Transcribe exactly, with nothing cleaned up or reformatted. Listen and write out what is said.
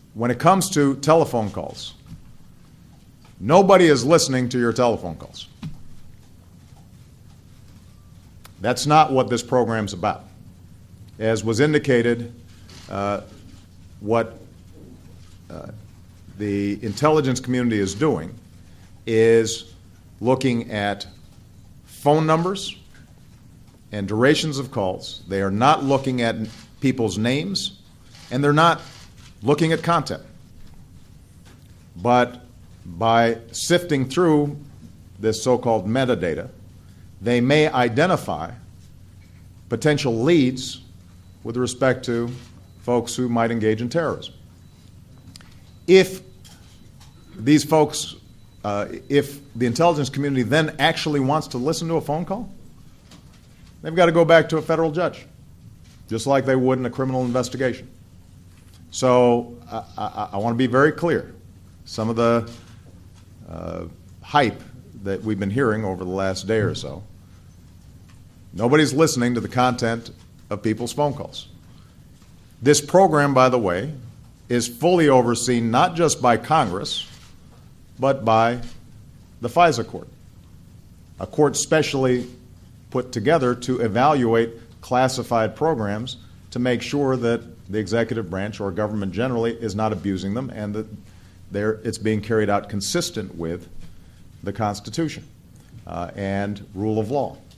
when it comes to telephone calls, nobody is listening to your telephone calls. That's not what this program's about. As was indicated, uh, what uh, the intelligence community is doing is looking at phone numbers and durations of calls. They are not looking at people's names, and they're not looking at content. But by sifting through this so-called metadata, they may identify potential leads with respect to folks who might engage in terrorism. If these folks, uh, if the intelligence community then actually wants to listen to a phone call, they've got to go back to a federal judge, just like they would in a criminal investigation. So I, I, I want to be very clear. Some of the uh, hype that we've been hearing over the last day or so, nobody's listening to the content of people's phone calls. This program, by the way, is fully overseen not just by Congress, but by the FISA court, a court specially put together to evaluate classified programs to make sure that the executive branch or government generally is not abusing them and that they're, it's being carried out consistent with the Constitution uh, and rule of law.